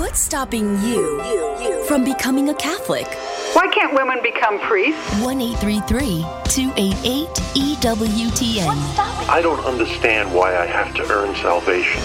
What's stopping you from becoming a Catholic? Why can't women become priests? 1-833-288-EWTN. I don't understand why I have to earn salvation.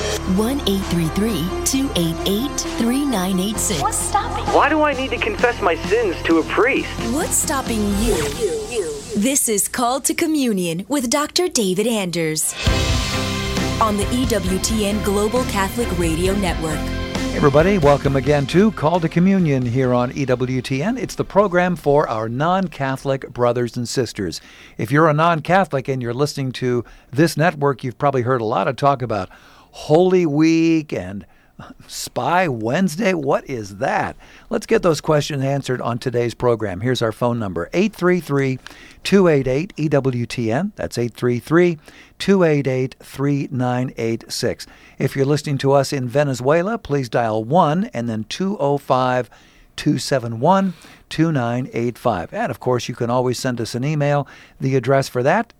1-833-288-3986. What's stopping? Why do I need to confess my sins to a priest? What's stopping you? This is Called to Communion with Dr. David Anders on the EWTN Global Catholic Radio Network. Hey everybody, welcome again to Call to Communion here on EWTN. It's the program for our non-Catholic brothers and sisters. If you're a non-Catholic and you're listening to this network, you've probably heard a lot of talk about Holy Week and Spy Wednesday. What is that? Let's get those questions answered on today's program. Here's our phone number, 833-288-EWTN. That's 833-288-3986. If you're listening to us in Venezuela, please dial 1 and then 205-271-2985. And, of course, you can always send us an email. The address for that,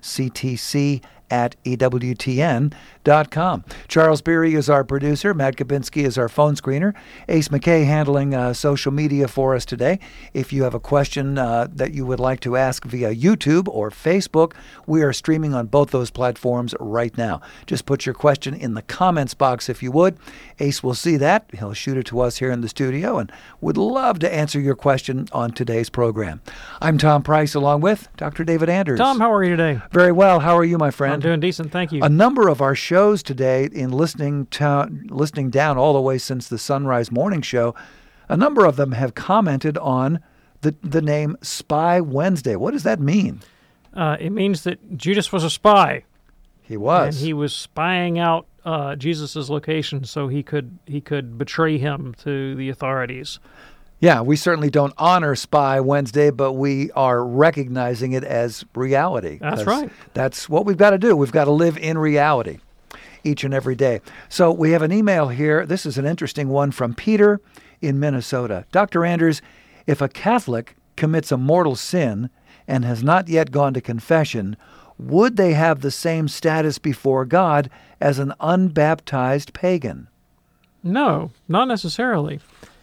ctc@ewtn.com. Charles Beery is our producer. Matt Kabinski is our phone screener. Ace McKay handling social media for us today. If you have a question that you would like to ask via YouTube or Facebook, we are streaming on both those platforms right now. Just put your question in the comments box if you would. Ace will see that. He'll shoot it to us here in the studio and would love to answer your question on today's program. I'm Tom Price along with Dr. David Anders. Tom, how are you today? Very well. How are you, my friend? I'm doing decent, thank you. A number of our shows today, in listening down all the way since the Sunrise Morning Show, a number of them have commented on the name Spy Wednesday. What does that mean? It means that Judas was a spy. He was. And he was spying out Jesus' location so he could betray him to the authorities. Yeah, we certainly don't honor Spy Wednesday, but we are recognizing it as reality. That's right. That's what we've got to do. We've got to live in reality each and every day. So we have an email here. This is an interesting one from Peter in Minnesota. Dr. Anders, if a Catholic commits a mortal sin and has not yet gone to confession, would they have the same status before God as an unbaptized pagan? No, not necessarily.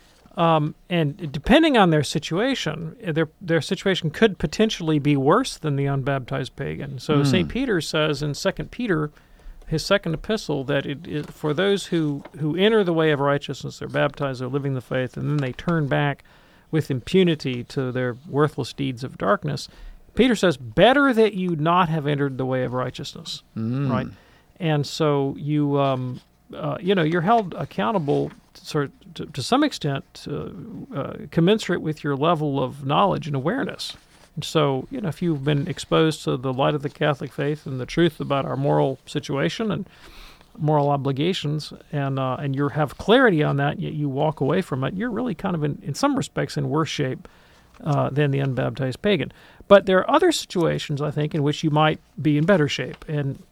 And depending on their situation, their situation could potentially be worse than the unbaptized pagan. So St. Peter says in 2 Peter, his second epistle, that for those who enter the way of righteousness, they're baptized, they're living the faith, and then they turn back with impunity to their worthless deeds of darkness. Peter says, better that you not have entered the way of righteousness, right? And so you're held accountable to some extent, commensurate with your level of knowledge and awareness. And so, if you've been exposed to the light of the Catholic faith and the truth about our moral situation and moral obligations, and you have clarity on that, yet you walk away from it, you're really kind of, in some respects, in worse shape than the unbaptized pagan. But there are other situations, I think, in which you might be in better shape. And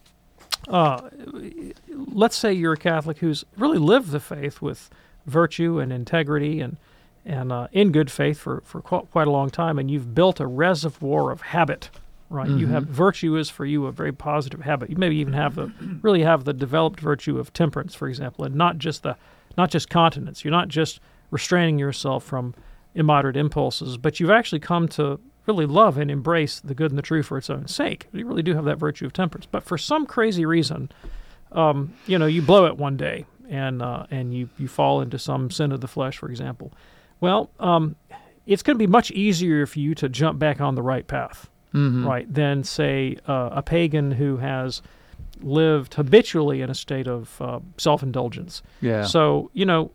let's say you're a Catholic who's really lived the faith with virtue and integrity and in good faith for quite a long time, and you've built a reservoir of habit, right? You have virtue is for you a very positive habit. You maybe even have the developed virtue of temperance, for example, and not just continence. You're not just restraining yourself from immoderate impulses, but you've actually come to really love and embrace the good and the true for its own sake. You really do have that virtue of temperance. But for some crazy reason, you blow it one day and you fall into some sin of the flesh, for example. Well, it's going to be much easier for you to jump back on the right path, right, than, say, a pagan who has lived habitually in a state of self-indulgence. Yeah. So,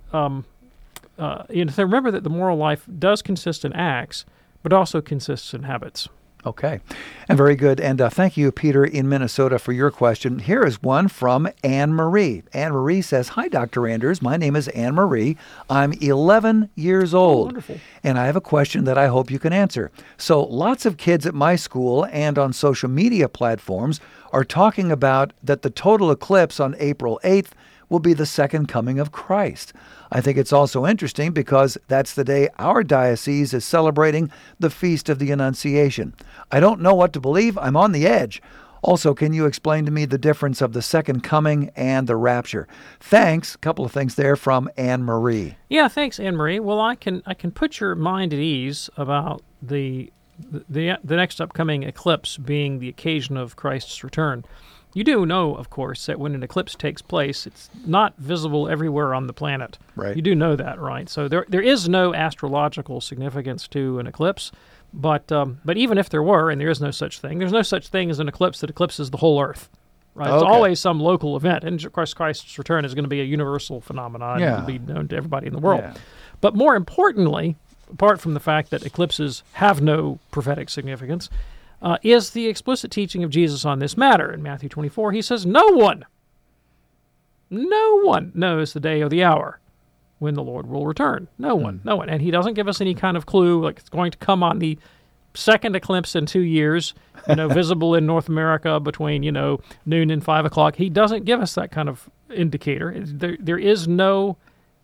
remember that the moral life does consist in acts, but also consists in habits. Okay. And very good. And thank you, Peter, in Minnesota, for your question. Here is one from Anne-Marie. Anne-Marie says, "Hi, Dr. Anders. My name is Anne-Marie. I'm 11 years old. Wonderful. And I have a question that I hope you can answer. So lots of kids at my school and on social media platforms are talking about that the total eclipse on April 8th will be the second coming of Christ. I think it's also interesting because that's the day our diocese is celebrating the Feast of the Annunciation. I don't know what to believe. I'm on the edge. Also, can you explain to me the difference of the second coming and the rapture? Thanks. A couple of things there from Anne Marie. Yeah, thanks, Anne Marie. Well, I can put your mind at ease about the next upcoming eclipse being the occasion of Christ's return. You do know, of course, that when an eclipse takes place, it's not visible everywhere on the planet. Right. You do know that, right? So there is no astrological significance to an eclipse, but even if there were, and there is no such thing, there's no such thing as an eclipse that eclipses the whole Earth. Right? It's always some local event, and of course Christ's return is going to be a universal phenomenon. Yeah. It'll be known to everybody in the world. Yeah. But more importantly, apart from the fact that eclipses have no prophetic significance, is the explicit teaching of Jesus on this matter. In Matthew 24, he says, no one knows the day or the hour when the Lord will return. No one. And he doesn't give us any kind of clue, like it's going to come on the second eclipse in 2 years, visible in North America between, noon and 5 o'clock. He doesn't give us that kind of indicator. There is no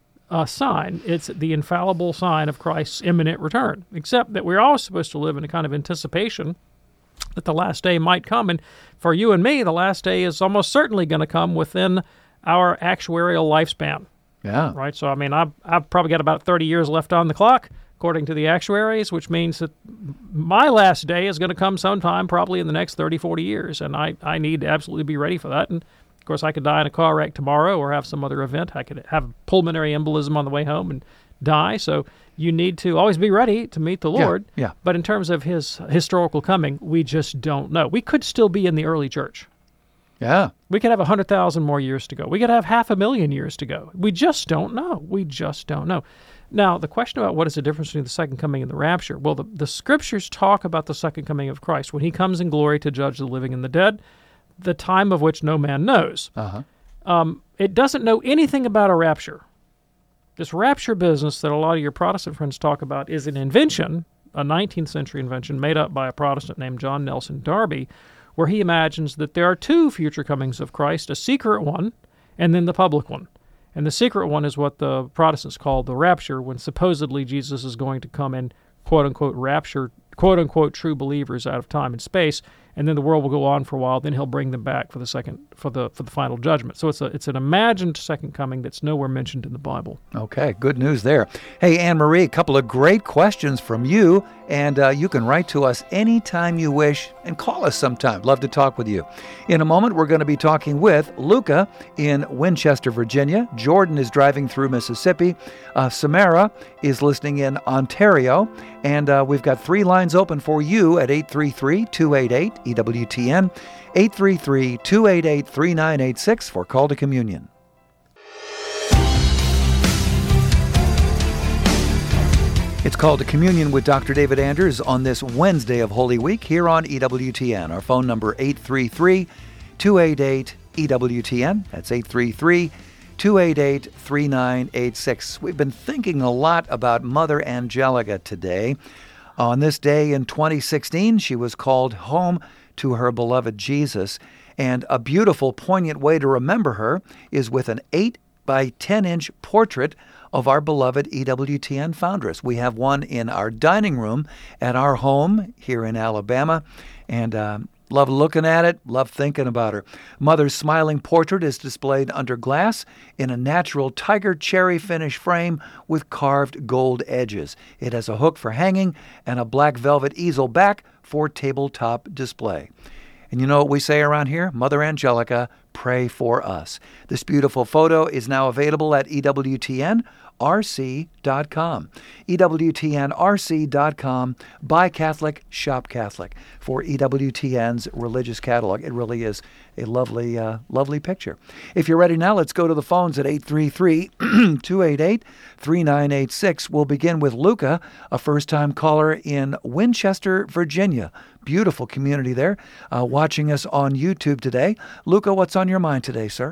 sign. It's the infallible sign of Christ's imminent return, except that we're all supposed to live in a kind of anticipation that the last day might come. And for you and me, the last day is almost certainly going to come within our actuarial lifespan. Yeah. Right? So, I've probably got about 30 years left on the clock, according to the actuaries, which means that my last day is going to come sometime probably in the next 30, 40 years. And I need to absolutely be ready for that. And, of course, I could die in a car wreck tomorrow or have some other event. I could have pulmonary embolism on the way home and die. So you need to always be ready to meet the Lord. Yeah. But in terms of his historical coming, we just don't know. We could still be in the early church. Yeah. We could have 100,000 more years to go. We could have 500,000 years to go. We just don't know. We just don't know. Now, the question about what is the difference between the second coming and the rapture, well, the scriptures talk about the second coming of Christ, when he comes in glory to judge the living and the dead, the time of which no man knows. It doesn't know anything about a rapture. This rapture business that a lot of your Protestant friends talk about is an invention, a 19th century invention made up by a Protestant named John Nelson Darby, where he imagines that there are two future comings of Christ, a secret one and then the public one. And the secret one is what the Protestants call the rapture, when supposedly Jesus is going to come and quote-unquote rapture, quote-unquote true believers out of time and space, and then the world will go on for a while, then he'll bring them back for the final judgment. So it's an imagined second coming that's nowhere mentioned in the Bible. Okay, good news there. Hey, Anne Marie, a couple of great questions from you, and you can write to us anytime you wish and call us sometime. Love to talk with you. In a moment, we're going to be talking with Luca in Winchester, Virginia. Jordan is driving through Mississippi. Samara is listening in Ontario, and we've got 3 lines open for you at 833-288-EWTN, 833-288-3986 for Call to Communion. It's Called to Communion with Dr. David Anders on this Wednesday of Holy Week here on EWTN. Our phone number 833-288-EWTN. That's 833-288-3986. We've been thinking a lot about Mother Angelica today. On this day in 2016, she was called home to her beloved Jesus. And a beautiful, poignant way to remember her is with an 8 by 10-inch portrait of our beloved EWTN foundress. We have one in our dining room at our home here in Alabama, and love looking at it, love thinking about her. Mother's smiling portrait is displayed under glass in a natural tiger cherry finish frame with carved gold edges. It has a hook for hanging and a black velvet easel back for tabletop display. And you know what we say around here? Mother Angelica, pray for us. This beautiful photo is now available at EWTNRC.com. EWTNRC.com. Buy Catholic, shop Catholic for EWTN's religious catalog. It really is a lovely picture. If you're ready now, let's go to the phones at 833-288-3986. We'll begin with Luca, a first-time caller in Winchester, Virginia. Beautiful community there, watching us on YouTube today. Luca, what's on your mind today, sir?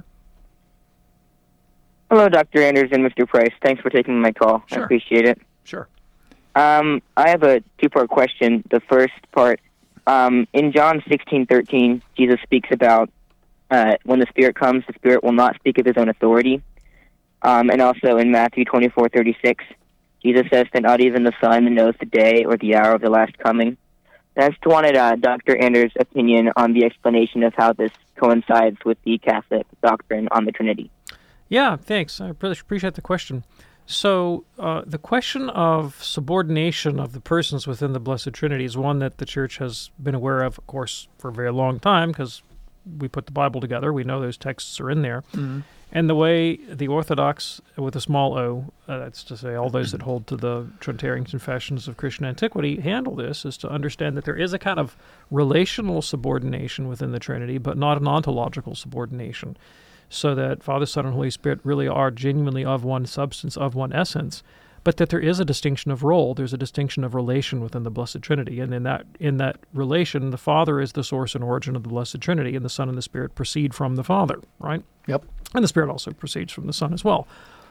Hello, Dr. Anders and Mr. Price. Thanks for taking my call. Sure. I appreciate it. Sure. I have a 2-part question. The first part, in John 16:13, Jesus speaks about when the Spirit comes, the Spirit will not speak of his own authority. And also in Matthew 24:36, Jesus says that not even the Son knows the day or the hour of the last coming. I just wanted Dr. Anders' opinion on the explanation of how this coincides with the Catholic doctrine on the Trinity. Yeah, thanks. I really appreciate the question. So the question of subordination of the persons within the Blessed Trinity is one that the Church has been aware of course, for a very long time, because we put the Bible together. We know those texts are in there. Mm-hmm. And the way the Orthodox, with a small o, that's to say all those that hold to the Trinitarian confessions of Christian antiquity, handle this is to understand that there is a kind of relational subordination within the Trinity, but not an ontological subordination, so that Father, Son, and Holy Spirit really are genuinely of one substance, of one essence, but that there is a distinction of role. There's a distinction of relation within the Blessed Trinity, and in that relation, the Father is the source and origin of the Blessed Trinity, and the Son and the Spirit proceed from the Father, right? Yep. And the Spirit also proceeds from the Son as well.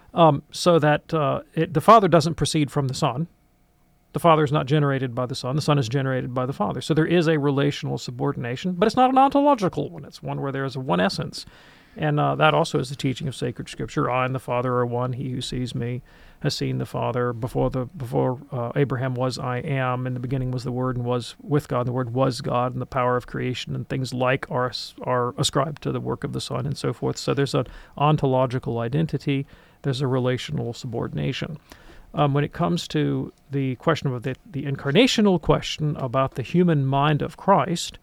So that the Father doesn't proceed from the Son. The Father is not generated by the Son. The Son is generated by the Father. So there is a relational subordination, but it's not an ontological one. It's one where there is a one essence. And that also is the teaching of sacred Scripture. I and the Father are one. He who sees me has seen the Father. Before Abraham was, I am. In the beginning was the Word, and was with God. And the Word was God, and the power of creation and things like are ascribed to the work of the Son, and so forth. So there's an ontological identity. There's a relational subordination. When it comes to the question of the incarnational question about the human mind of Christ,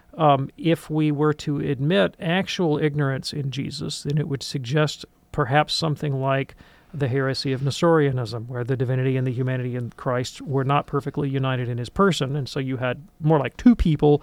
if we were to admit actual ignorance in Jesus, then it would suggest perhaps something like the heresy of Nestorianism, where the divinity and the humanity in Christ were not perfectly united in his person, and so you had more like two people,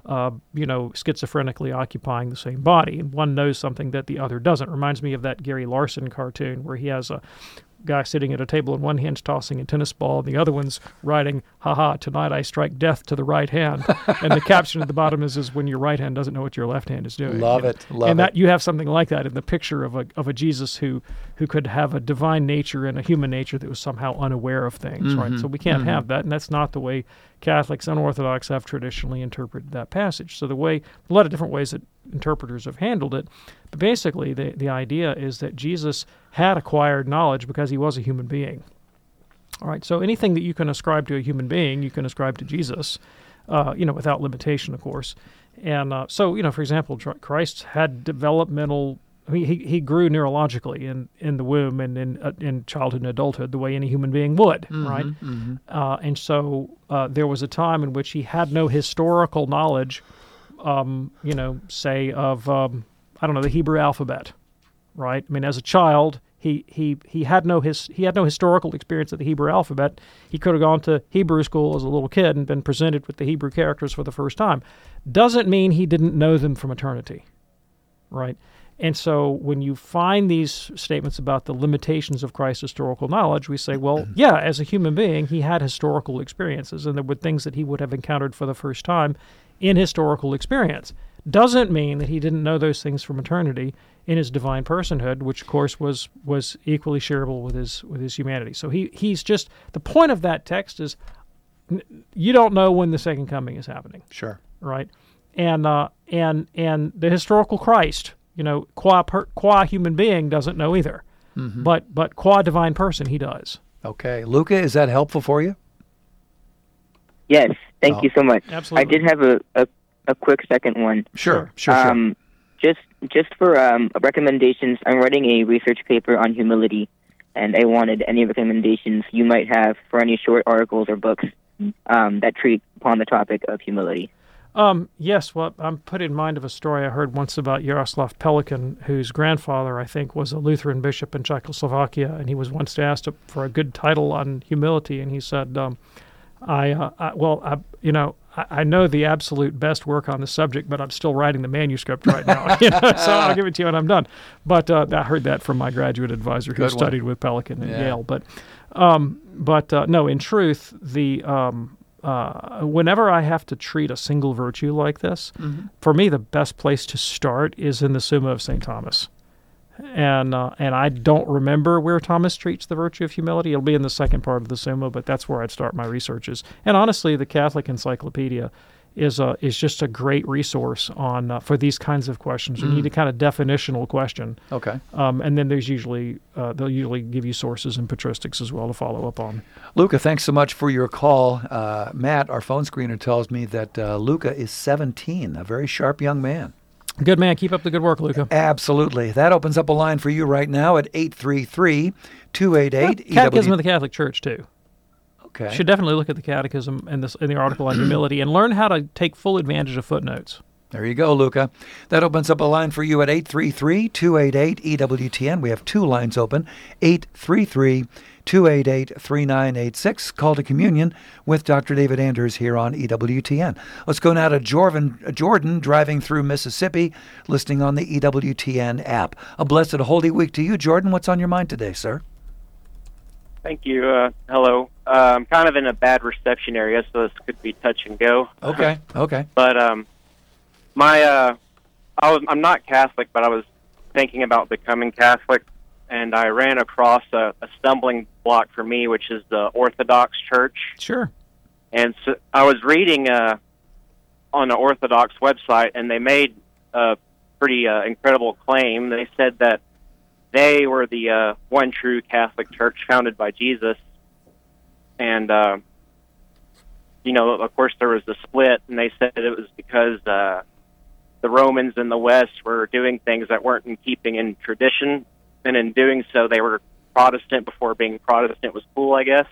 schizophrenically occupying the same body, and one knows something that the other doesn't. Reminds me of that Gary Larson cartoon where he has a guy sitting at a table and one hand's tossing a tennis ball and the other one's writing, "Haha, tonight I strike death to the right hand." And the caption at the bottom is when your right hand doesn't know what your left hand is doing. Love it. And that you have something like that in the picture of a Jesus who could have a divine nature and a human nature that was somehow unaware of things, right? So we can't have that, and that's not the way Catholics and Orthodox have traditionally interpreted that passage. So a lot of different ways that interpreters have handled it, but basically the idea is that Jesus had acquired knowledge because he was a human being. All right, so anything that you can ascribe to a human being, you can ascribe to Jesus, without limitation, of course. And for example, Christ had developmental. He grew neurologically in the womb and in childhood and adulthood the way any human being would, right? Mm-hmm. And so there was a time in which he had no historical knowledge, say of the Hebrew alphabet, right? I mean, as a child, he had no historical experience of the Hebrew alphabet. He could have gone to Hebrew school as a little kid and been presented with the Hebrew characters for the first time. Doesn't mean he didn't know them from eternity, right? And so when you find these statements about the limitations of Christ's historical knowledge, we say, well, yeah, as a human being, he had historical experiences, and there were things that he would have encountered for the first time in historical experience. Doesn't mean that he didn't know those things from eternity in his divine personhood, which, of course, was equally shareable with his humanity. So he's just, the point of that text is you don't know when the second coming is happening. Sure. Right? And the historical Christ, qua human being doesn't know either, but qua divine person he does. Okay, Luca, is that helpful for you? Yes, thank you so much. Absolutely. I did have a quick second one. Sure. Just for recommendations, I'm writing a research paper on humility, and I wanted any recommendations you might have for any short articles or books that treat upon the topic of humility. Yes, well, I'm put in mind of a story I heard once about Jaroslav Pelikan, whose grandfather, I think, was a Lutheran bishop in Czechoslovakia, and he was once asked for a good title on humility, and he said, I know the absolute best work on the subject, but I'm still writing the manuscript right now, so I'll give it to you when I'm done. But I heard that from my graduate advisor who studied with Pelikan at Yale. But no, in truth, whenever I have to treat a single virtue like this, for me the best place to start is in the Summa of St. Thomas. And I don't remember where Thomas treats the virtue of humility. It'll be in the second part of the Summa, but that's where I'd start my researches. And honestly, the Catholic Encyclopedia is just a great resource on for these kinds of questions. You need a kind of definitional question. Okay. And then there's usually they'll usually give you sources and patristics as well to follow up on. Luca, thanks so much for your call. Matt, our phone screener, tells me that Luca is 17, a very sharp young man. Good man. Keep up the good work, Luca. Absolutely. That opens up a line for you right now at 833-288. Catechism of the Catholic Church, too. Okay. Should definitely look at the Catechism and the article on humility and learn how to take full advantage of footnotes. There you go, Luca. That opens up a line for you at 833-288-EWTN. We have 2 lines open, 833-288-3986. Call to communion with Dr. David Anders here on EWTN. Let's go now to Jordan, driving through Mississippi, listening on the EWTN app. A blessed Holy Week to you, Jordan. What's on your mind today, sir? Thank you. Hello. I'm kind of in a bad reception area, so this could be touch and go. Okay. But I'm not Catholic, but I was thinking about becoming Catholic, and I ran across a stumbling block for me, which is the Orthodox Church. Sure. And so I was reading on the Orthodox website, and they made a pretty incredible claim. They said that they were the one true Catholic Church founded by Jesus. And, of course, there was the split, and they said it was because the Romans in the West were doing things that weren't in keeping in tradition, and in doing so, they were Protestant before being Protestant was cool, I guess.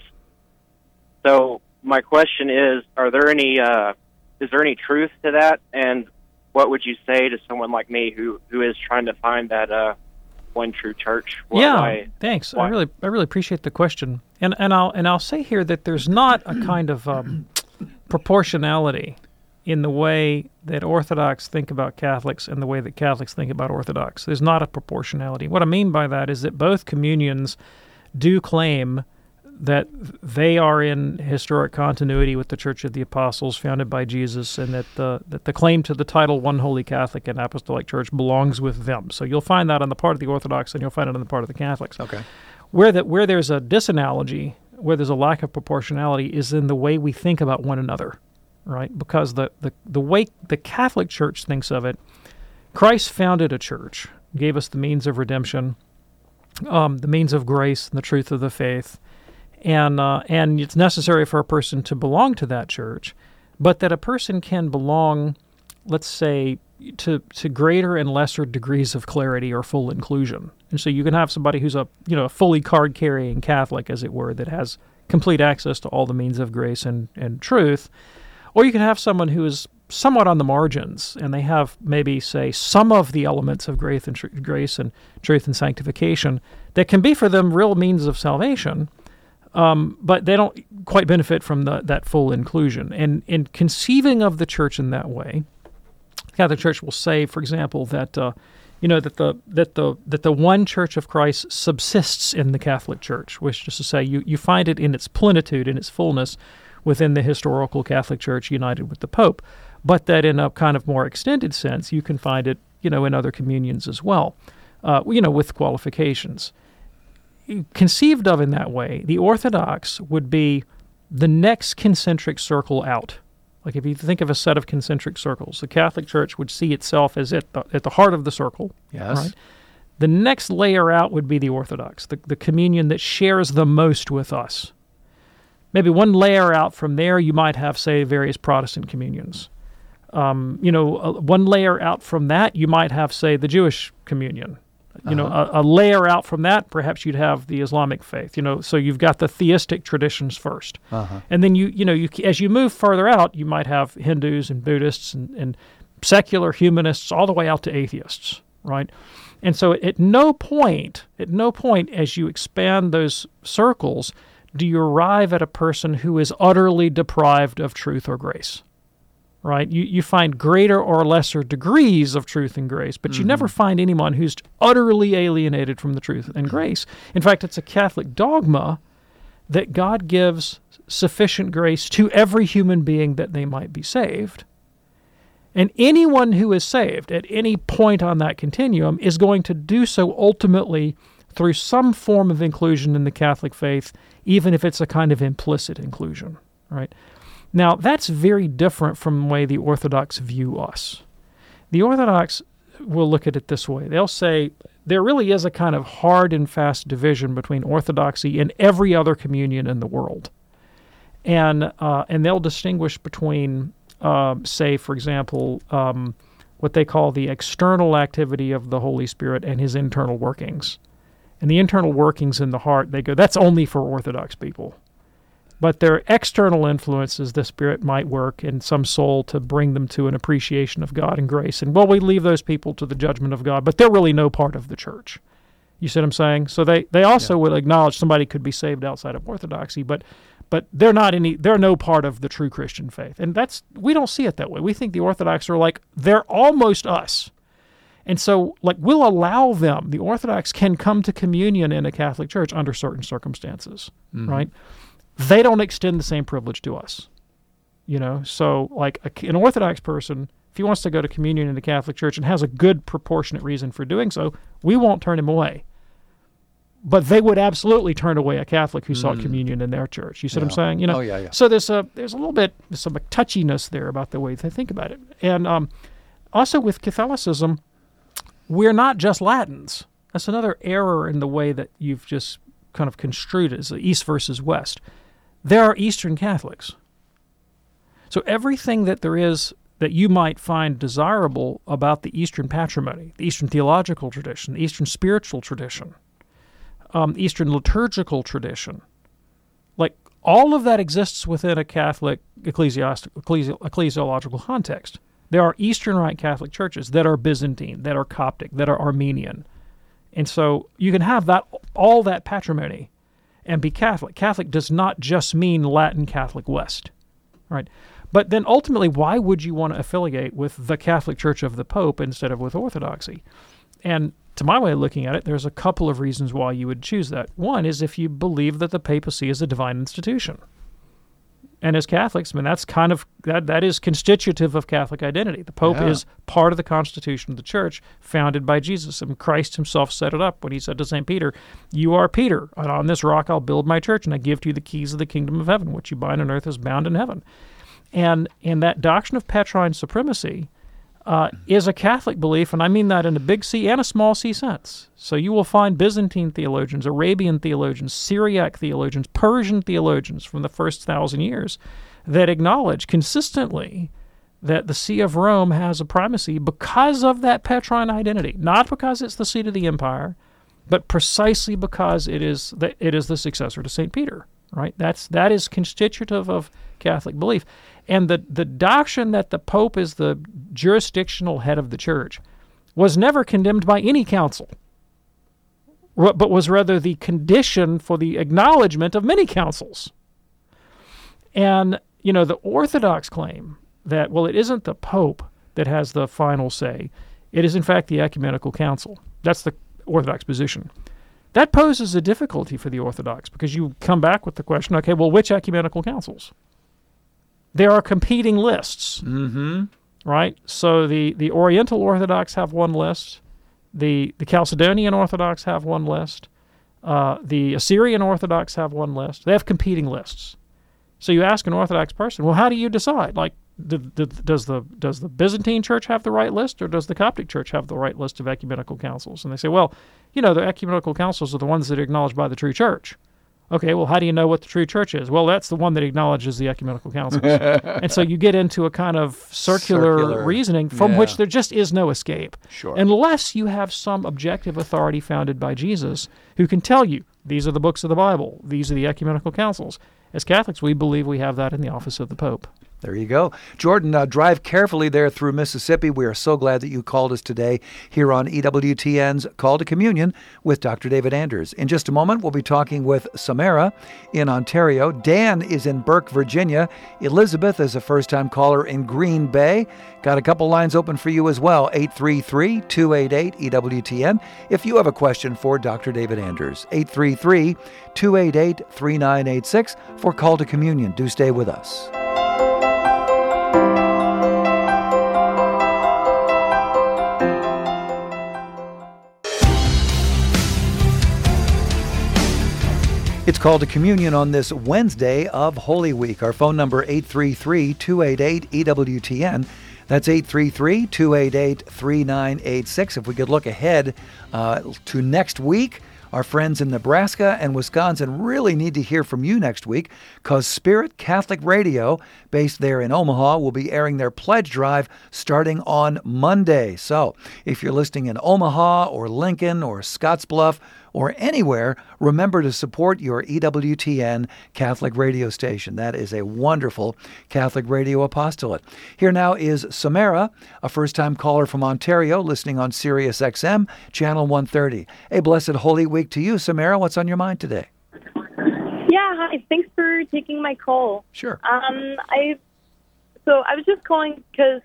So my question is, is there any truth to that? And what would you say to someone like me who is trying to find that one true church? Thanks. I really appreciate the question, and I'll say here that there's not a kind of proportionality in the way that Orthodox think about Catholics and the way that Catholics think about Orthodox. There's not a proportionality. What I mean by that is that both communions do claim that they are in historic continuity with the Church of the Apostles founded by Jesus, and that the claim to the title One Holy Catholic and Apostolic Church belongs with them. So you'll find that on the part of the Orthodox, and you'll find it on the part of the Catholics. Okay. Where there's a disanalogy, where there's a lack of proportionality, is in the way we think about one another, right? Because the way the Catholic Church thinks of it, Christ founded a church, gave us the means of redemption, the means of grace, and the truth of the faith. And it's necessary for a person to belong to that church, but that a person can belong, let's say, to greater and lesser degrees of clarity or full inclusion. And so you can have somebody who's a fully card-carrying Catholic, as it were, that has complete access to all the means of grace and truth, or you can have someone who is somewhat on the margins, and they have maybe, say, some of the elements of grace and truth and sanctification that can be for them real means of salvation. But they don't quite benefit from that full inclusion. And in conceiving of the church in that way, the Catholic Church will say, for example, that the one Church of Christ subsists in the Catholic Church, which is to say you find it in its plenitude, in its fullness, within the historical Catholic Church united with the Pope, but that in a kind of more extended sense, you can find it, in other communions as well, with qualifications. Conceived of in that way, the Orthodox would be the next concentric circle out. Like if you think of a set of concentric circles, the Catholic Church would see itself as at the heart of the circle. Yes. Right? The next layer out would be the Orthodox, the communion that shares the most with us. Maybe one layer out from there, you might have, say, various Protestant communions. One layer out from that, you might have, say, the Jewish communion. A layer out from that, perhaps you'd have the Islamic faith. So you've got the theistic traditions first, and then you as you move further out, you might have Hindus and Buddhists and secular humanists, all the way out to atheists, right? And so at no point, as you expand those circles, do you arrive at a person who is utterly deprived of truth or grace. Right? You find greater or lesser degrees of truth and grace, but you never find anyone who's utterly alienated from the truth and grace. In fact, it's a Catholic dogma that God gives sufficient grace to every human being that they might be saved. And anyone who is saved at any point on that continuum is going to do so ultimately through some form of inclusion in the Catholic faith, even if it's a kind of implicit inclusion, right? Now, that's very different from the way the Orthodox view us. The Orthodox will look at it this way. They'll say there really is a kind of hard and fast division between Orthodoxy and every other communion in the world. And they'll distinguish between, say, for example, what they call the external activity of the Holy Spirit and his internal workings. And the internal workings in the heart, they go, that's only for Orthodox people. But their external influences, the Spirit might work in some soul to bring them to an appreciation of God and grace. And, well, we leave those people to the judgment of God, but they're really no part of the church. You see what I'm saying? So they also would acknowledge somebody could be saved outside of Orthodoxy, but they're no part of the true Christian faith. And we don't see it that way. We think the Orthodox are like, they're almost us. And so, like, we'll allow them. The Orthodox can come to communion in a Catholic church under certain circumstances, right? They don't extend the same privilege to us, So, like, an Orthodox person, if he wants to go to communion in the Catholic Church and has a good proportionate reason for doing so, we won't turn him away. But they would absolutely turn away a Catholic who sought communion in their church. You see what I'm saying? Oh, yeah. So there's a little bit some touchiness there about the way they think about it. And also with Catholicism, we're not just Latins. That's another error in the way that you've just kind of construed it as East versus West. There are Eastern Catholics. So everything that there is that you might find desirable about the Eastern patrimony, the Eastern theological tradition, the Eastern spiritual tradition, Eastern liturgical tradition, like all of that exists within a Catholic ecclesiological context. There are Eastern Rite Catholic churches that are Byzantine, that are Coptic, that are Armenian. And so you can have all that patrimony and be Catholic. Catholic does not just mean Latin Catholic West, right? But then ultimately, why would you want to affiliate with the Catholic Church of the Pope instead of with Orthodoxy? And to my way of looking at it, there's a couple of reasons why you would choose that. One is if you believe that the papacy is a divine institution. And as Catholics, I mean, that's kind of, that is constitutive of Catholic identity. The Pope is part of the constitution of the Church, founded by Jesus. And Christ himself set it up when he said to St. Peter, "You are Peter, and on this rock I'll build my church, and I give to you the keys of the kingdom of heaven. What you bind on earth is bound in heaven." And that doctrine of Petrine supremacy is a Catholic belief, and I mean that in a big C and a small c sense. So you will find Byzantine theologians, Arabian theologians, Syriac theologians, Persian theologians from the first 1,000 years that acknowledge consistently that the See of Rome has a primacy because of that Petrine identity, not because it's the seat of the empire, but precisely because it is the successor to St. Peter. Right? That is constitutive of Catholic belief. And the doctrine that the Pope is the jurisdictional head of the Church was never condemned by any council, but was rather the condition for the acknowledgement of many councils. And, the Orthodox claim that, well, it isn't the Pope that has the final say. It is, in fact, the Ecumenical Council. That's the Orthodox position. That poses a difficulty for the Orthodox because you come back with the question, okay, well, which ecumenical councils? There are competing lists, right? So the Oriental Orthodox have one list, the Chalcedonian Orthodox have one list, the Assyrian Orthodox have one list. They have competing lists. So you ask an Orthodox person, well, how do you decide? Like, does the Byzantine Church have the right list, or does the Coptic Church have the right list of ecumenical councils? And they say, well, the ecumenical councils are the ones that are acknowledged by the true Church. Okay, well, how do you know what the true Church is? Well, that's the one that acknowledges the ecumenical councils. And so you get into a kind of circular reasoning from which there just is no escape. Sure. Unless you have some objective authority founded by Jesus who can tell you, these are the books of the Bible, these are the ecumenical councils. As Catholics, we believe we have that in the office of the Pope. There you go. Jordan, drive carefully there through Mississippi. We are so glad that you called us today here on EWTN's Call to Communion with Dr. David Anders. In just a moment, we'll be talking with Samara in Ontario. Dan is in Burke, Virginia. Elizabeth is a first-time caller in Green Bay. Got a couple lines open for you as well, 833-288-EWTN. If you have a question for Dr. David Anders, 833-288-3986 for Call to Communion. Do stay with us. It's Called to Communion on this Wednesday of Holy Week. Our phone number 833-288-EWTN. That's 833-288-3986. If we could look ahead to next week, our friends in Nebraska and Wisconsin really need to hear from you next week because Spirit Catholic Radio, based there in Omaha, will be airing their pledge drive starting on Monday. So if you're listening in Omaha or Lincoln or Scottsbluff or anywhere, remember to support your EWTN Catholic radio station. That is a wonderful Catholic radio apostolate. Here now is Samara, a first-time caller from Ontario, listening on Sirius XM, Channel 130. A blessed Holy Week to you, Samara. What's on your mind today? Yeah, hi. Thanks for taking my call. Sure. I was just calling because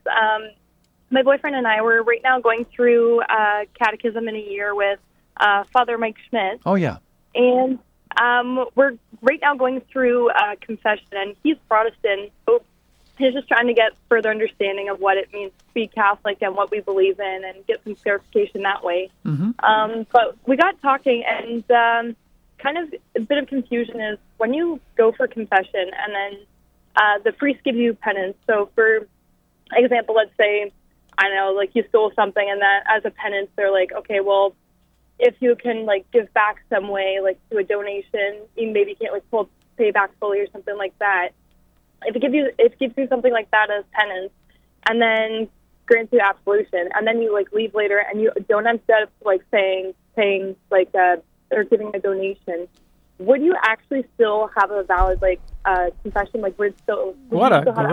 my boyfriend and I were right now going through catechism in a year with Father Mike Schmidt. Oh, yeah. And we're right now going through confession, and he's Protestant, so he's just trying to get further understanding of what it means to be Catholic and what we believe in and get some clarification that way. Mm-hmm. But we got talking, and kind of a bit of confusion is when you go for confession and then the priest gives you penance. So for example, let's say, I don't know, like you stole something, and that as a penance, they're like, okay, well, if you can like give back some way, like do a donation, you maybe can't like pay back fully or something like that. If it gives you something like that as penance, and then grants you absolution, and then you like leave later and you don't end up like paying like or giving a donation, would you actually still have a valid like confession? Like what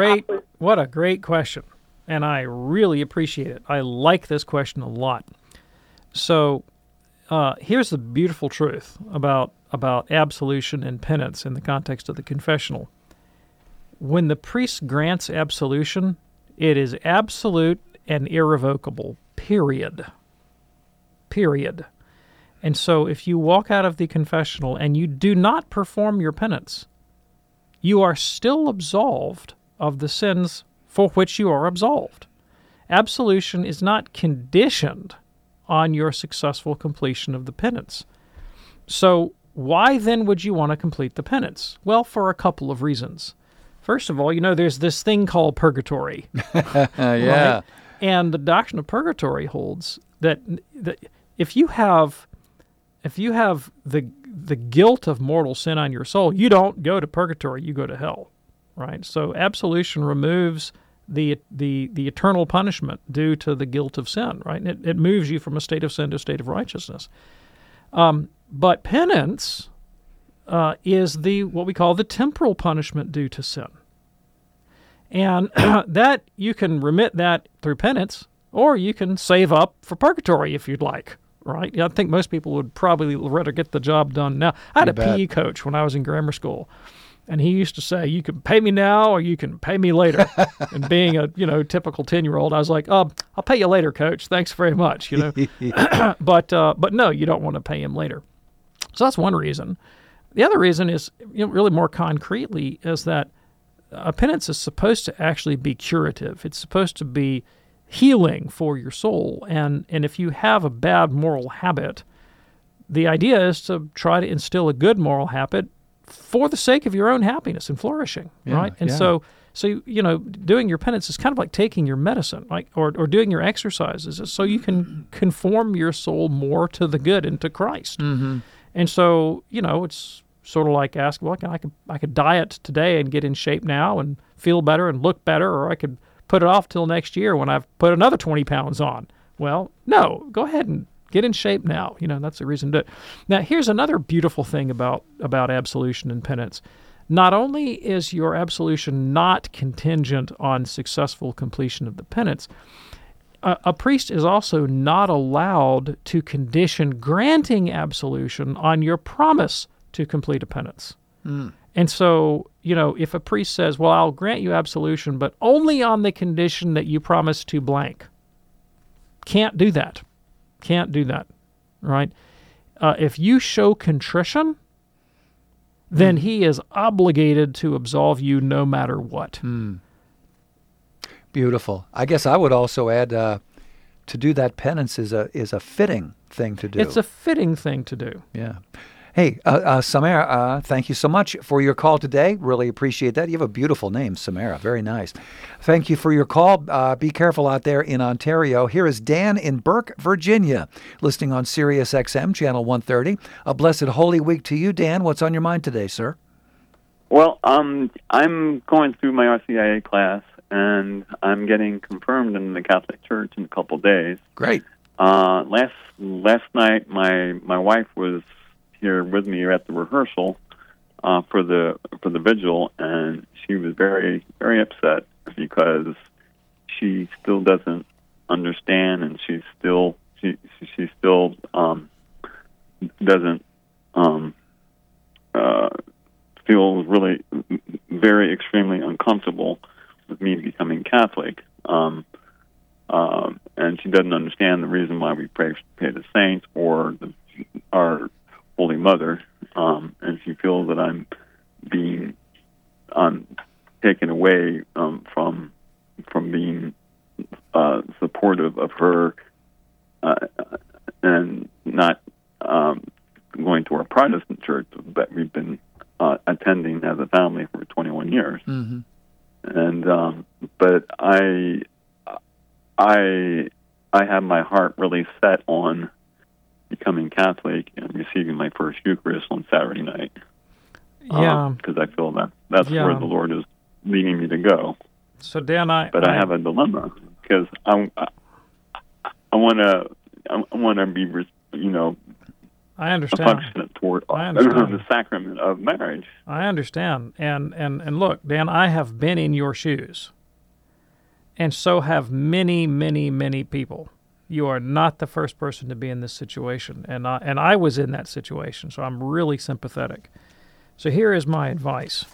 a great question, and I really appreciate it. I like this question a lot. So. Here's the beautiful truth about absolution and penance in the context of the confessional. When the priest grants absolution, it is absolute and irrevocable, period. Period. And so if you walk out of the confessional and you do not perform your penance, you are still absolved of the sins for which you are absolved. Absolution is not conditioned on your successful completion of the penance. So why then would you want to complete the penance? Well, for a couple of reasons. First of all, there's this thing called purgatory. Yeah. Right? And the doctrine of purgatory holds that if you have the guilt of mortal sin on your soul, you don't go to purgatory, you go to hell. Right? So absolution removes the eternal punishment due to the guilt of sin, right? It moves you from a state of sin to a state of righteousness. But penance is what we call the temporal punishment due to sin. And that you can remit that through penance, or you can save up for purgatory if you'd like, right? I think most people would probably rather get the job done now. I had a PE coach when I was in grammar school. And he used to say, you can pay me now or you can pay me later. And being a, typical 10-year-old, I was like, I'll pay you later, coach. Thanks very much, But no, you don't want to pay him later. So that's one reason. The other reason is, really more concretely, is that a penance is supposed to actually be curative. It's supposed to be healing for your soul. And if you have a bad moral habit, the idea is to try to instill a good moral habit for the sake of your own happiness and flourishing, right? And so doing your penance is kind of like taking your medicine, like or doing your exercises, so you can conform your soul more to the good and to Christ. Mm-hmm. And so, it's sort of like asking, well, I could diet today and get in shape now and feel better and look better, or I could put it off till next year when I've put another 20 pounds on. Well, no, go ahead and get in shape now. That's the reason to do it. Now, here's another beautiful thing about absolution and penance. Not only is your absolution not contingent on successful completion of the penance, a priest is also not allowed to condition granting absolution on your promise to complete a penance. Mm. And so, if a priest says, well, I'll grant you absolution, but only on the condition that you promise to blank, can't do that. Can't do that, right? If you show contrition, then he is obligated to absolve you no matter what. Mm. Beautiful. I guess I would also add to do that penance is a fitting thing to do. It's a fitting thing to do. Yeah. Hey, Samara, thank you so much for your call today. Really appreciate that. You have a beautiful name, Samara. Very nice. Thank you for your call. Be careful out there in Ontario. Here is Dan in Burke, Virginia, listening on Sirius XM, Channel 130. A blessed Holy Week to you, Dan. What's on your mind today, sir? Well, I'm going through my RCIA class, and I'm getting confirmed in the Catholic Church in a couple days. Great. Last night, my wife was here with me at the rehearsal for the vigil, and she was very, very upset because she still doesn't understand, and she still doesn't feel really very extremely uncomfortable with me becoming Catholic. And she doesn't understand the reason why we pray the saints or our Holy Mother, and she feels that I'm being taken away from being supportive of her and not going to our Protestant church that we've been attending as a family for 21 years. Mm-hmm. And but I have my heart really set on becoming Catholic and receiving my first Eucharist on Saturday night. Yeah, because I feel that's where the Lord is leading me to go. So Dan, I have a dilemma because I want to be, I understand. affectionate toward the sacrament of marriage. I understand, and look, Dan, I have been in your shoes, and so have many, many, many people. You are not the first person to be in this situation, and I was in that situation, so I'm really sympathetic. So here is my advice.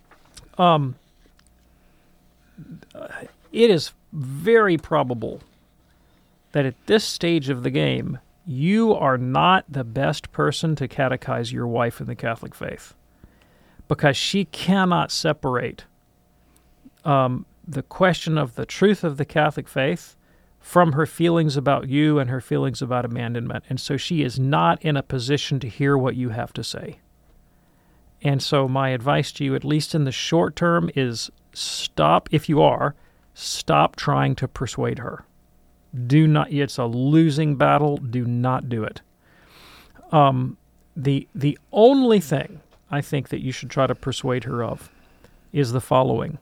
It is very probable that at this stage of the game, you are not the best person to catechize your wife in the Catholic faith, because she cannot separate the question of the truth of the Catholic faith from her feelings about you and her feelings about abandonment. And so she is not in a position to hear what you have to say. And so my advice to you, at least in the short term, is stop trying to persuade her. Do not. It's a losing battle. Do not do it. The only thing I think that you should try to persuade her of is the following.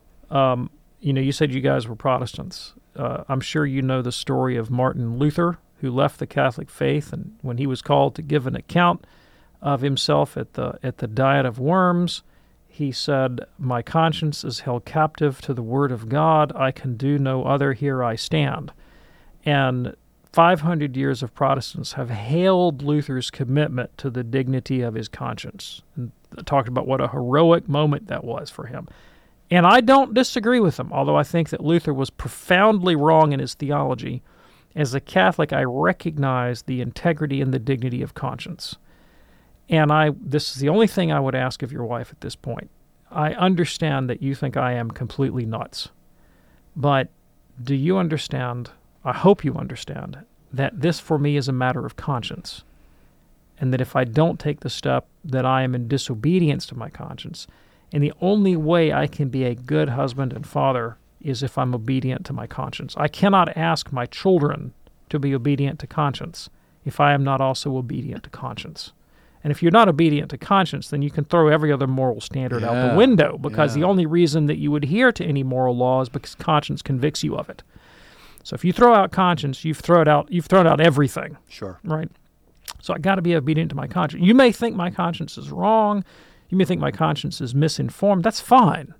You said you guys were Protestants. I'm sure you know the story of Martin Luther, who left the Catholic faith, and when he was called to give an account of himself at the Diet of Worms, he said, "My conscience is held captive to the Word of God. I can do no other. Here I stand." And 500 years of Protestants have hailed Luther's commitment to the dignity of his conscience and talked about what a heroic moment that was for him. And I don't disagree with them, although I think that Luther was profoundly wrong in his theology. As a Catholic, I recognize the integrity and the dignity of conscience. And this is the only thing I would ask of your wife at this point. I understand that you think I am completely nuts. But do you understand, I hope you understand, that this for me is a matter of conscience. And that if I don't take the step, that I am in disobedience to my conscience. And the only way I can be a good husband and father is if I'm obedient to my conscience. I cannot ask my children to be obedient to conscience if I am not also obedient to conscience. And if you're not obedient to conscience, then you can throw every other moral standard out the window, because the only reason that you adhere to any moral law is because conscience convicts you of it. So if you throw out conscience, you've thrown out everything. Sure. Right? So I got to be obedient to my conscience. You may think my conscience is wrong. You may think my conscience is misinformed. That's fine.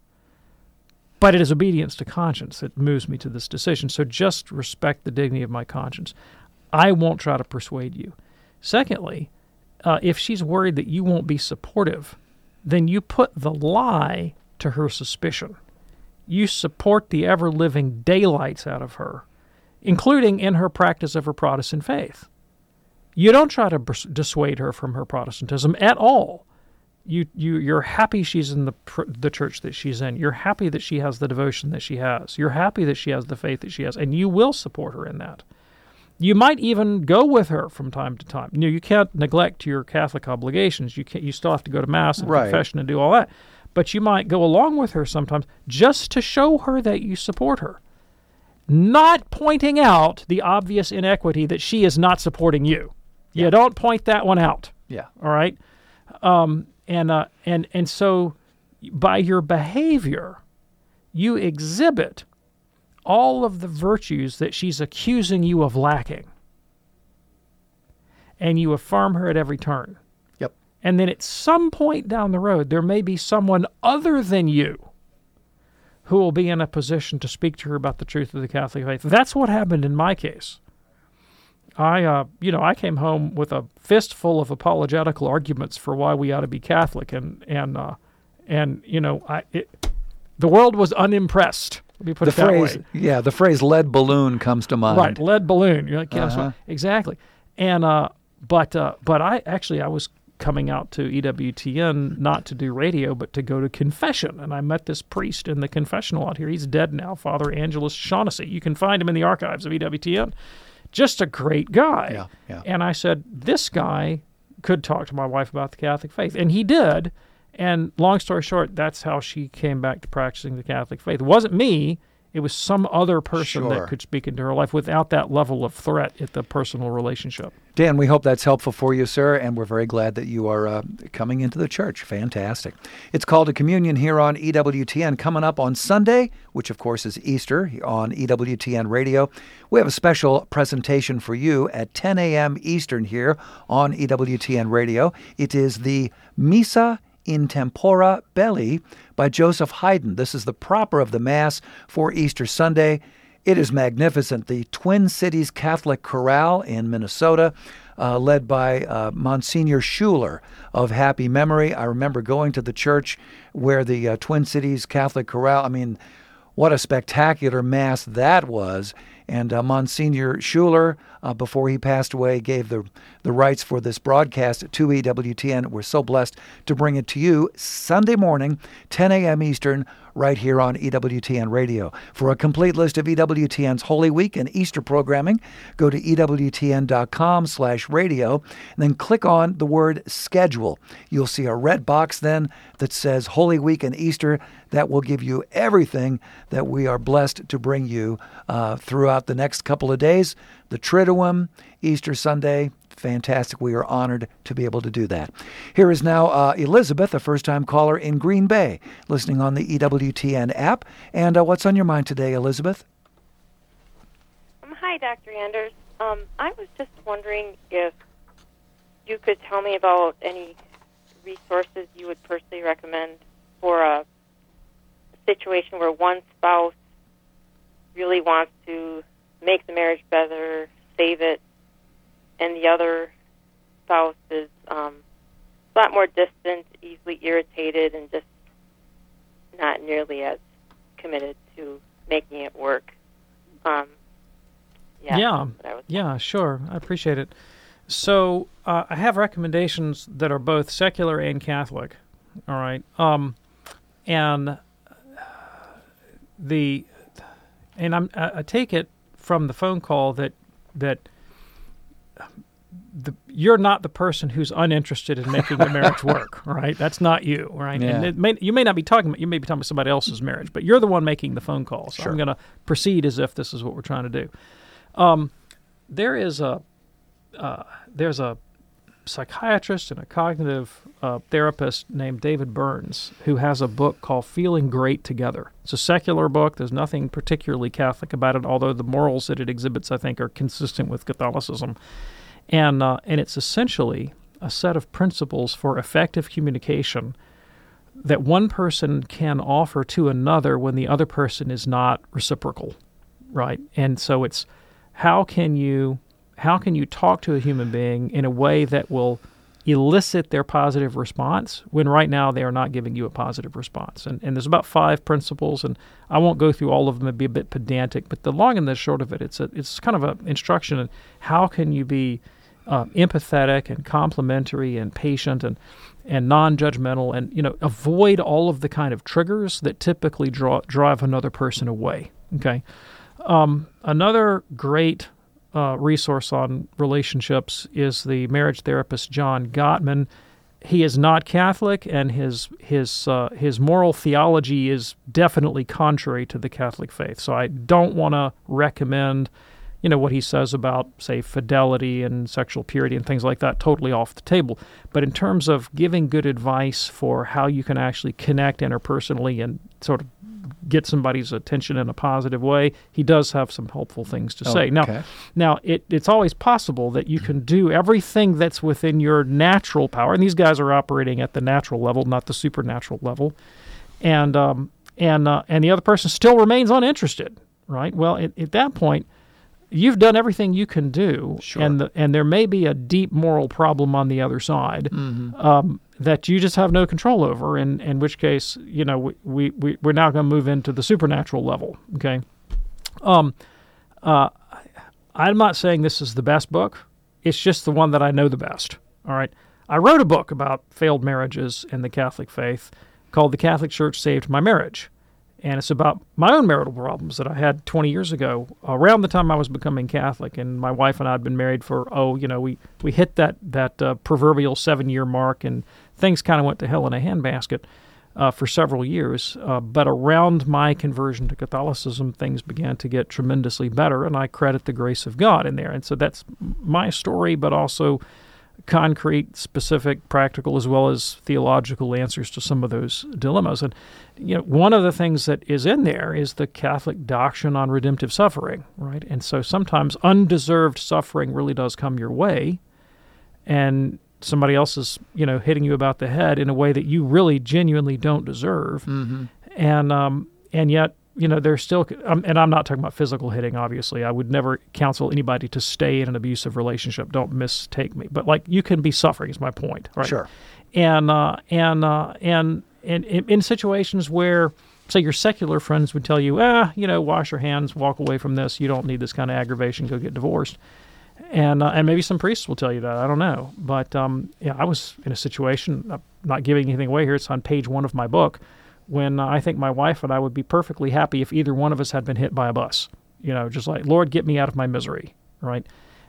But it is obedience to conscience that moves me to this decision. So just respect the dignity of my conscience. I won't try to persuade you. Secondly, if she's worried that you won't be supportive, then you put the lie to her suspicion. You support the ever-living daylights out of her, including in her practice of her Protestant faith. You don't try to dissuade her from her Protestantism at all. You're happy she's in the church that she's in. You're happy that she has the devotion that she has. You're happy that she has the faith that she has, and you will support her in that. You might even go with her from time to time. You can't neglect your Catholic obligations. You still have to go to Mass and confession and do all that. But you might go along with her sometimes just to show her that you support her, not pointing out the obvious inequity that she is not supporting you. Yeah. You don't point that one out. Yeah. All right. And so by your behavior, you exhibit all of the virtues that she's accusing you of lacking. And you affirm her at every turn. Yep. And then at some point down the road, there may be someone other than you who will be in a position to speak to her about the truth of the Catholic faith. That's what happened in my case. I came home with a fistful of apologetical arguments for why we ought to be Catholic, the world was unimpressed. Let me put it that way. Yeah, the phrase "lead balloon" comes to mind. Right, lead balloon. You're like, so, exactly. And but I was coming out to EWTN not to do radio, but to go to confession. And I met this priest in the confessional out here. He's dead now, Father Angelus Shaughnessy. You can find him in the archives of EWTN. Just a great guy. Yeah. And I said, this guy could talk to my wife about the Catholic faith. And he did. And long story short, that's how she came back to practicing the Catholic faith. It wasn't me. It was some other person that could speak into her life without that level of threat at the personal relationship. Dan, we hope that's helpful for you, sir, and we're very glad that you are coming into the church. Fantastic. It's Called to Communion here on EWTN. Coming up on Sunday, which of course is Easter, on EWTN Radio, we have a special presentation for you at 10 a.m. Eastern here on EWTN Radio. It is the Missa in Tempora Belli by Joseph Haydn. This is the proper of the Mass for Easter Sunday. It is magnificent. The Twin Cities Catholic Chorale in Minnesota, led by Monsignor Schuler of happy memory. I remember going to the church where the Twin Cities Catholic Chorale, what a spectacular Mass that was. And Monsignor Schuler, before he passed away, gave the rights for this broadcast to EWTN. We're so blessed to bring it to you Sunday morning, 10 a.m. Eastern, right here on EWTN Radio. For a complete list of EWTN's Holy Week and Easter programming, go to EWTN.com/radio, and then click on the word schedule. You'll see a red box then that says Holy Week and Easter. That will give you everything that we are blessed to bring you throughout the next couple of days. The Triduum, Easter Sunday, fantastic. We are honored to be able to do that. Here is now Elizabeth, a first-time caller in Green Bay, listening on the EWTN app. And what's on your mind today, Elizabeth? Hi, Dr. Anders. I was just wondering if you could tell me about any resources you would personally recommend for a situation where one spouse really wants to make the marriage better, save it, and the other spouse is a lot more distant, easily irritated, and just not nearly as committed to making it work. Yeah, sure. I appreciate it. So I have recommendations that are both secular and Catholic. All right, I take it from the phone call that you're not the person who's uninterested in making the marriage work, right? That's not you, right? Yeah. And you may be talking about somebody else's marriage, but you're the one making the phone call. So Sure. I'm going to proceed as if this is what we're trying to do. There's a psychiatrist and a cognitive therapist named David Burns who has a book called Feeling Great Together. It's a secular book. There's nothing particularly Catholic about it, although the morals that it exhibits, I think, are consistent with Catholicism. And it's essentially a set of principles for effective communication that one person can offer to another when the other person is not reciprocal, right? And so it's how can you talk to a human being in a way that will elicit their positive response when right now they are not giving you a positive response. And there's about 5 principles, and I won't go through all of them. It'd be a bit pedantic, but the long and the short of it, it's kind of an instruction in how can you be empathetic and complimentary and patient and non-judgmental and, avoid all of the kind of triggers that typically drive another person away, okay? Another great resource on relationships is the marriage therapist John Gottman. He is not Catholic, and his moral theology is definitely contrary to the Catholic faith. So I don't want to recommend, what he says about, say, fidelity and sexual purity and things like that, totally off the table. But in terms of giving good advice for how you can actually connect interpersonally and sort of get somebody's attention in a positive way, he does have some helpful things to say. Okay. Now it's always possible that you can do everything that's within your natural power, and these guys are operating at the natural level, not the supernatural level, and the other person still remains uninterested, right? Well, at that point, you've done everything you can do, Sure. and there may be a deep moral problem on the other side that you just have no control over. In which case, we're now going to move into the supernatural level. Okay, I'm not saying this is the best book. It's just the one that I know the best. All right, I wrote a book about failed marriages in the Catholic faith called "The Catholic Church Saved My Marriage." And it's about my own marital problems that I had 20 years ago, around the time I was becoming Catholic. And my wife and I had been married for, we hit that proverbial 7-year mark, and things kind of went to hell in a handbasket for several years. But around my conversion to Catholicism, things began to get tremendously better, and I credit the grace of God in there. And so that's my story, but also concrete, specific, practical, as well as theological answers to some of those dilemmas. And one of the things that is in there is the Catholic doctrine on redemptive suffering, right? And so sometimes undeserved suffering really does come your way, and somebody else is, hitting you about the head in a way that you really genuinely don't deserve. Mm-hmm. And yet, there's still, and I'm not talking about physical hitting, obviously. I would never counsel anybody to stay in an abusive relationship. Don't mistake me. But you can be suffering is my point, right? Sure. And in situations where, say, your secular friends would tell you, wash your hands, walk away from this. You don't need this kind of aggravation. Go get divorced. And maybe some priests will tell you that. I don't know. But I was in a situation, I'm not giving anything away here. It's on page 1 of my book, when I think my wife and I would be perfectly happy if either one of us had been hit by a bus. Just like, Lord, get me out of my misery, right?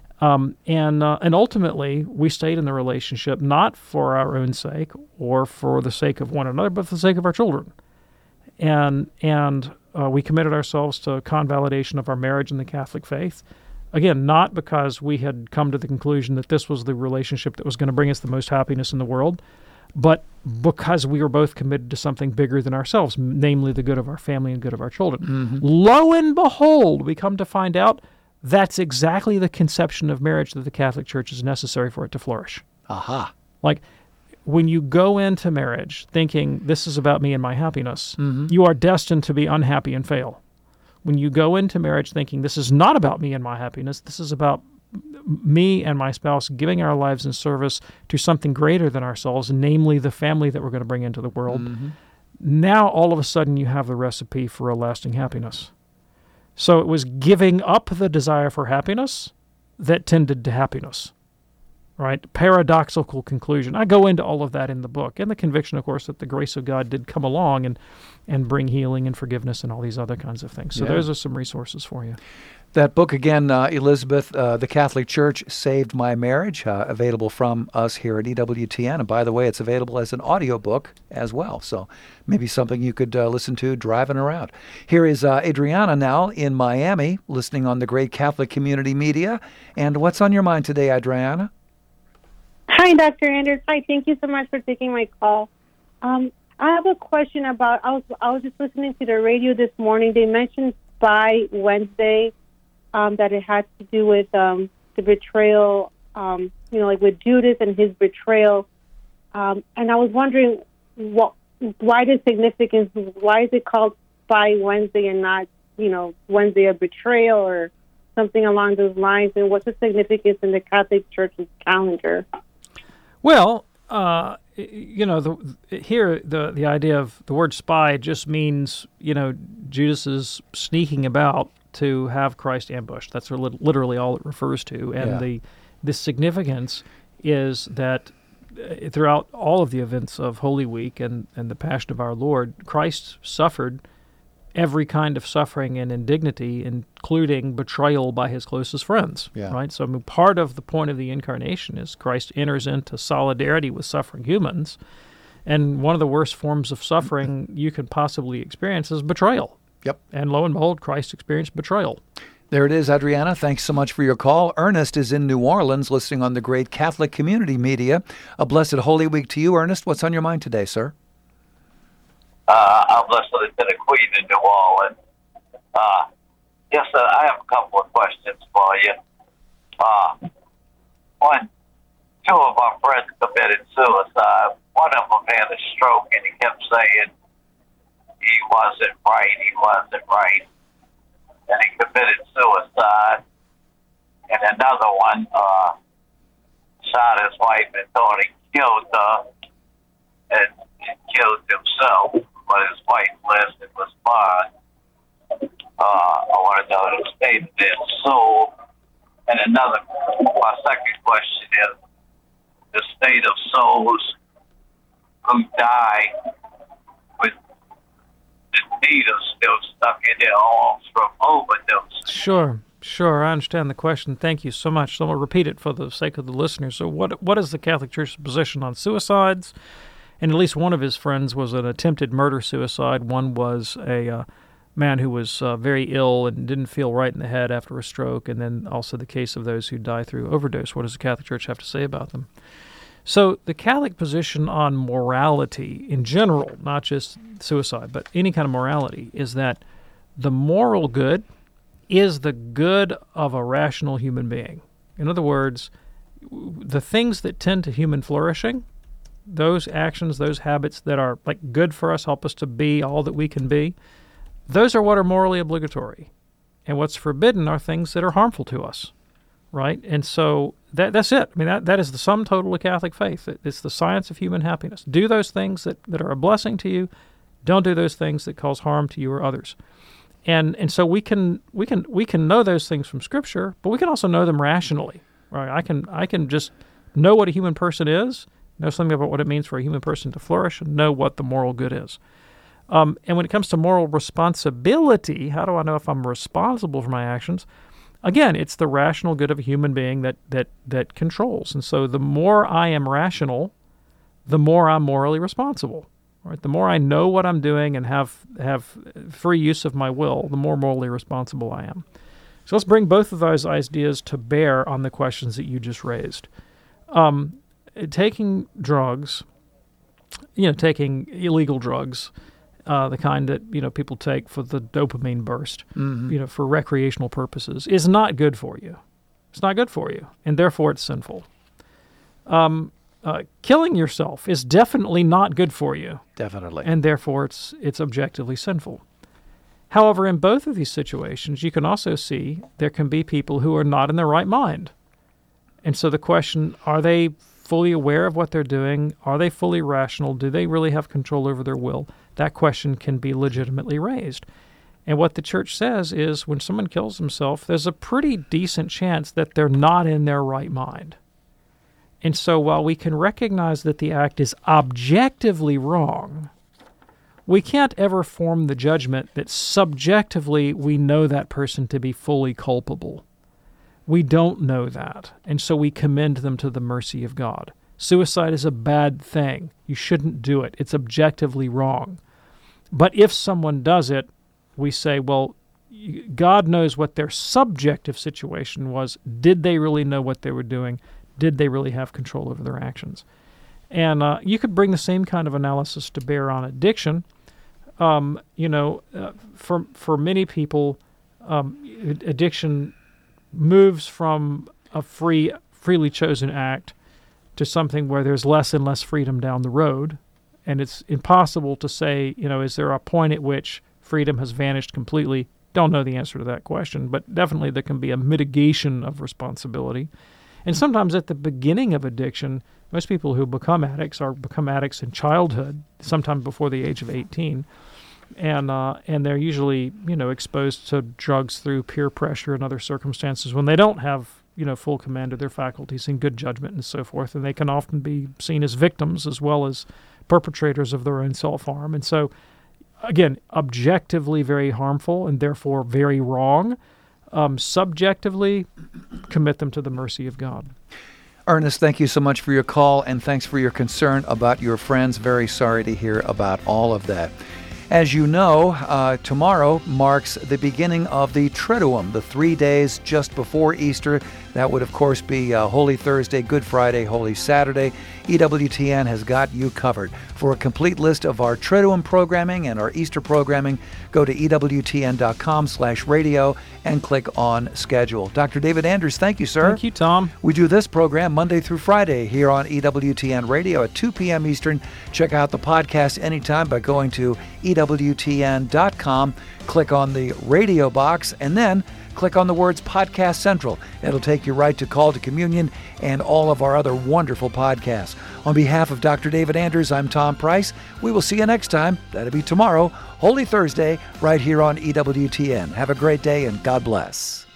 And ultimately, we stayed in the relationship not for our own sake or for the sake of one another, but for the sake of our children. And we committed ourselves to convalidation of our marriage in the Catholic faith. Again, not because we had come to the conclusion that this was the relationship that was going to bring us the most happiness in the world, but because we were both committed to something bigger than ourselves, namely the good of our family and good of our children. Mm-hmm. Lo and behold, we come to find out that's exactly the conception of marriage that the Catholic Church is necessary for it to flourish. Aha. Like, when you go into marriage thinking this is about me and my happiness, Mm-hmm. you are destined to be unhappy and fail. When you go into marriage thinking this is not about me and my happiness, this is about me and my spouse giving our lives in service to something greater than ourselves, namely the family that we're going to bring into the world, now all of a sudden you have the recipe for a lasting happiness. So it was giving up the desire for happiness that tended to happiness, right? Paradoxical conclusion. I go into all of that in the book, and the conviction, of course, that the grace of God did come along and bring healing and forgiveness and all these other kinds of things. So those are some resources for you. That book again, Elizabeth, The Catholic Church Saved My Marriage, available from us here at EWTN. And by the way, it's available as an audiobook as well. So maybe something you could listen to driving around. Here is Adriana now in Miami, listening on the Great Catholic Community Media. And what's on your mind today, Adriana? Hi, Dr. Anders. Hi, thank you so much for taking my call. I have a question about, I was just listening to the radio this morning. They mentioned Spy Wednesday, that it had to do with the betrayal, like with Judas and his betrayal. And I was wondering why the significance, why is it called Spy Wednesday and not, Wednesday of betrayal or something along those lines? And what's the significance in the Catholic Church's calendar? Well, the idea of the word spy just means, Judas is sneaking about to have Christ ambushed. That's literally all it refers to. And the significance is that throughout all of the events of Holy Week and the Passion of our Lord, Christ suffered every kind of suffering and indignity, including betrayal by his closest friends. Yeah. Right? So part of the point of the incarnation is Christ enters into solidarity with suffering humans, and one of the worst forms of suffering you can possibly experience is betrayal. Yep. And lo and behold, Christ experienced betrayal. There it is, Adriana. Thanks so much for your call. Ernest is in New Orleans, listening on the great Catholic Community Media. A blessed Holy Week to you, Ernest. What's on your mind today, sir? I'm listening to the Queen in New Orleans. Yes, I have a couple of questions for you. One, two of our friends committed suicide. One of them had a stroke, and he kept saying he wasn't right, and he committed suicide. And another one shot his wife and thought he killed her and killed himself, but his wife lives and was fine. I want to know the state of their soul. And my second question is the state of souls who die with the needles still stuck in their arms from overdose. Sure, I understand the question. Thank you so much. So I'm going to repeat it for the sake of the listeners. So what is the Catholic Church's position on suicides? And at least one of his friends was an attempted murder-suicide. One was a man who was very ill and didn't feel right in the head after a stroke, and then also the case of those who die through overdose. What does the Catholic Church have to say about them? So the Catholic position on morality in general, not just suicide, but any kind of morality, is that the moral good is the good of a rational human being. In other words, the things that tend to human flourishing, those actions, those habits that are like good for us, help us to be all that we can be, those are what are morally obligatory. And what's forbidden are things that are harmful to us, right? And so that's it. I mean, that is the sum total of Catholic faith. It's the science of human happiness. Do those things that are a blessing to you. Don't do those things that cause harm to you or others. And so we can know those things from Scripture, but we can also know them rationally, right? I can just know what a human person is, know something about what it means for a human person to flourish, and know what the moral good is. And when it comes to moral responsibility, how do I know if I'm responsible for my actions? Again, it's the rational good of a human being that controls. And so the more I am rational, the more I'm morally responsible. Right? The more I know what I'm doing and have free use of my will, the more morally responsible I am. So let's bring both of those ideas to bear on the questions that you just raised. Taking drugs, taking illegal drugs, the kind that people take for the dopamine burst, for recreational purposes, is not good for you. It's not good for you, and therefore it's sinful. Killing yourself is definitely not good for you. Definitely. And therefore it's objectively sinful. However, in both of these situations, you can also see there can be people who are not in their right mind. And so the question, are they fully aware of what they're doing? Are they fully rational? Do they really have control over their will? That question can be legitimately raised. And what the Church says is when someone kills himself, there's a pretty decent chance that they're not in their right mind. And so while we can recognize that the act is objectively wrong, we can't ever form the judgment that subjectively we know that person to be fully culpable. We don't know that, and so we commend them to the mercy of God. Suicide is a bad thing. You shouldn't do it. It's objectively wrong. But if someone does it, we say, well, God knows what their subjective situation was. Did they really know what they were doing? Did they really have control over their actions? And you could bring the same kind of analysis to bear on addiction. For many people, addiction moves from a freely chosen act to something where there's less and less freedom down the road. And it's impossible to say, is there a point at which freedom has vanished completely? Don't know the answer to that question, but definitely there can be a mitigation of responsibility. And sometimes at the beginning of addiction, most people who become addicts in childhood, sometime before the age of 18, and they're usually exposed to drugs through peer pressure and other circumstances when they don't have full command of their faculties and good judgment and so forth, and they can often be seen as victims as well as perpetrators of their own self-harm. And so again, objectively very harmful and therefore very wrong. Subjectively, commit them to the mercy of God. Ernest, thank you so much for your call, and thanks for your concern about your friends. Very sorry to hear about all of that. As you know, tomorrow marks the beginning of the Triduum, the 3 days just before Easter. That would, of course, be Holy Thursday, Good Friday, Holy Saturday. EWTN has got you covered. For a complete list of our Triduum programming and our Easter programming, go to EWTN.com/radio and click on Schedule. Dr. David Anders, thank you, sir. Thank you, Tom. We do this program Monday through Friday here on EWTN Radio at 2 p.m. Eastern. Check out the podcast anytime by going to EWTN.com, click on the radio box, and then click on the words Podcast Central. It'll take you right to Call to Communion and all of our other wonderful podcasts. On behalf of Dr. David Anders, I'm Tom Price. We will see you next time. That'll be tomorrow, Holy Thursday, right here on EWTN. Have a great day and God bless.